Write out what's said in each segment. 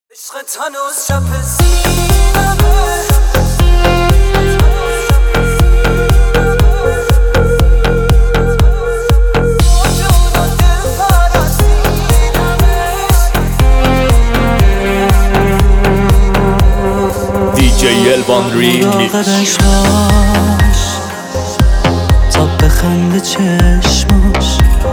عشقت هنوز چپ سینمه دیجی الوان ریمیکس تا بخنده چشماش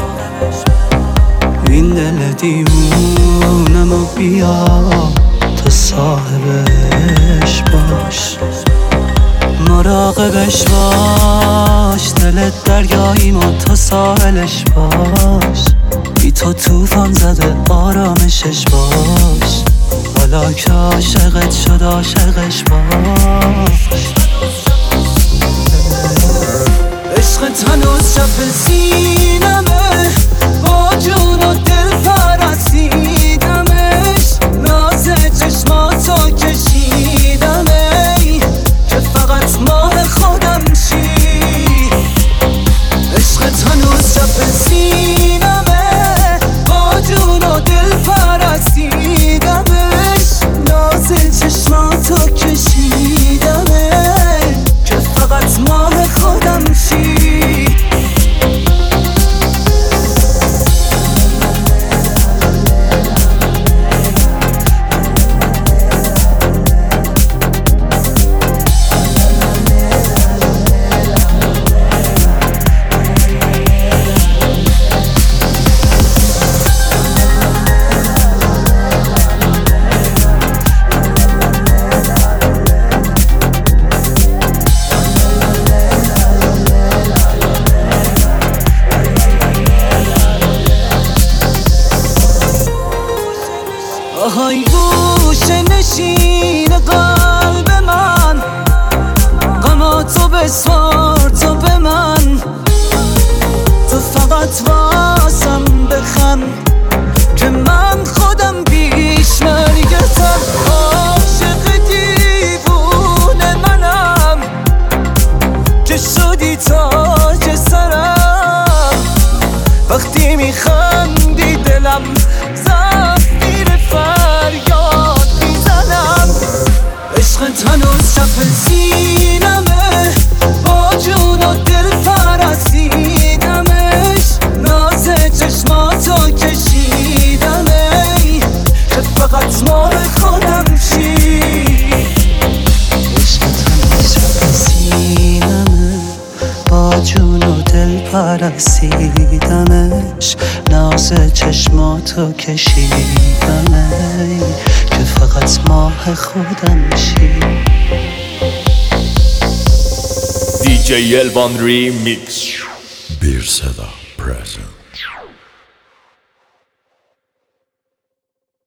این دل دیوونم و بیا تو صاحبش باش، مراقبش باش، دلت دریاییم و تو ساحلش باش، بی تو توفان زده آرامشش باش، حالا که عاشقت شد عاشقش باش. عشقت هنوز چپ سینمه با جون و دل پرستیدمش، ناز چشماتو کشیدم ای که فقط مال خودم شی. عشقت هنوز چپ سینمه با جون و دل پرستیدمش، ناز چشماتو کشیدم ای که فقط مال خودم شی. آهای گوشه نشین قلب من، غماتو بسپار تو به من، تو فقط واسم بخند که من خودم بیش مرگتم. عاشق دیوونه منم که شدی تاج سرم، وقتی میخندی دلم فریاد میزنم. عشقت هنوز چپ سینمه با جون و دل پرستیدمش، ناز چشماتو کشیدم ای که فقط مال خودم شی. عشقت هنوز چپ سینمه با جون و دل پرستیدمش، ناز چشماتو کشیدم ای که فقط ماه خودم شی. دیجی الوان ریمیکس Bir Seda present.